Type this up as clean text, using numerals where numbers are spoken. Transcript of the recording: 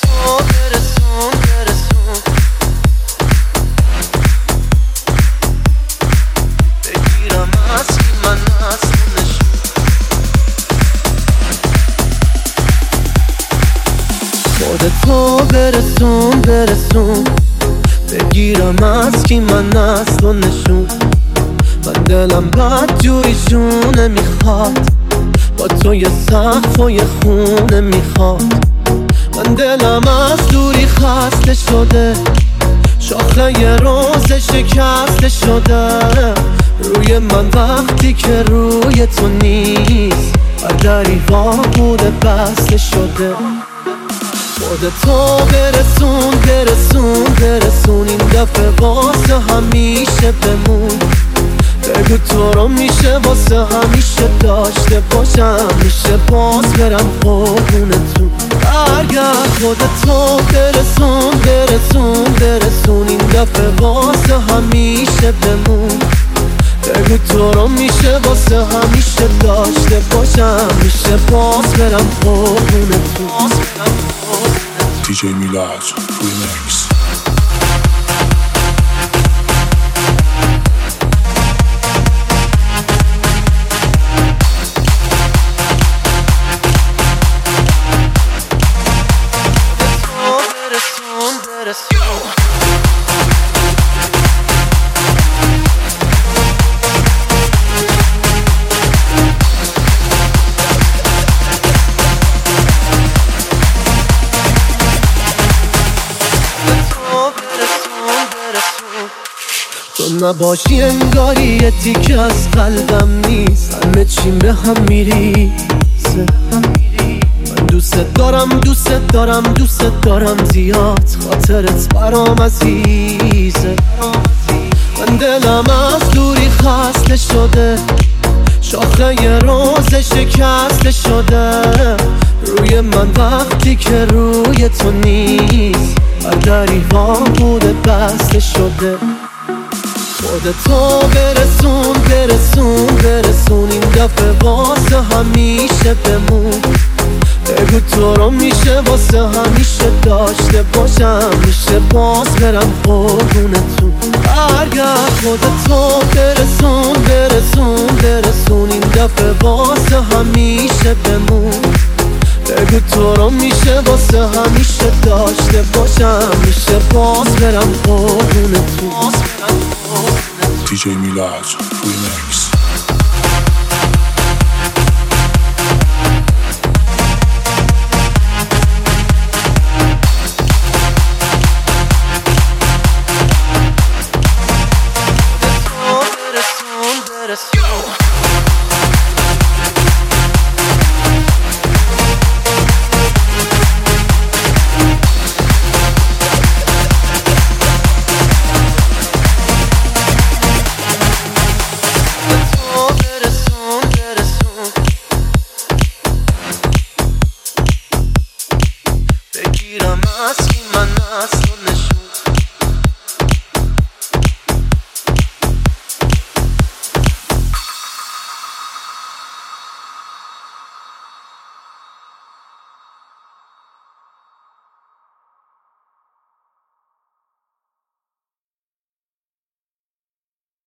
تو برسون برسون، بگیرم از کی من از تو نشون. خودتو برسون برسون، بگیرم از کی من از تو نشون. من دلم بد جوری جونه میخواد، با تو یه سقف و یه خونه میخواد. من دلم از دوری خسته شده، شاخه یه روز شکسته شده. روی من وقتی که روی تو نیست، هر دری وا بوده بسته شده. خودتو برسون برسون برسون، این دفعه واسه همیشه بمون. بگو تو رو میشه واسه همیشه داشته باشم، میشه باز برم قربونتون. برگرد خودتو برسون برسون برسون، این دفعه واسه همیشه بمون. بگو تو رو میشه واسه همیشه داشته باشم، میشه باز برم قربونتون. DJ Milaj Remix. تو نباشی انگاری یه تیکه از قلبم نیست، همه چیم به هم میریزه. من دوست دارم دوست دارم دوست دارم زیاد، خاطرت برام عزیزه. من دلم از دوری خسته شده، شاخه یه روز شکسته شده. روی من وقتی که روی تو نیست، هر دری وا بوده بسته شده. خودتو برسون برسون برسون، این دفعه واسه همیشه بمون. بگو تو رو میشه واسه همیشه داشته باشم، میشه باز برم قربونتون. برگرد خودتو برسون برسون برسون، این دفعه واسه همیشه بمون. بگو تو رو میشه واسه همیشه داشته باشم، میشه باز برم قربونتون. DJ Milaj Remix. بگیرم از کی من از تو نشون.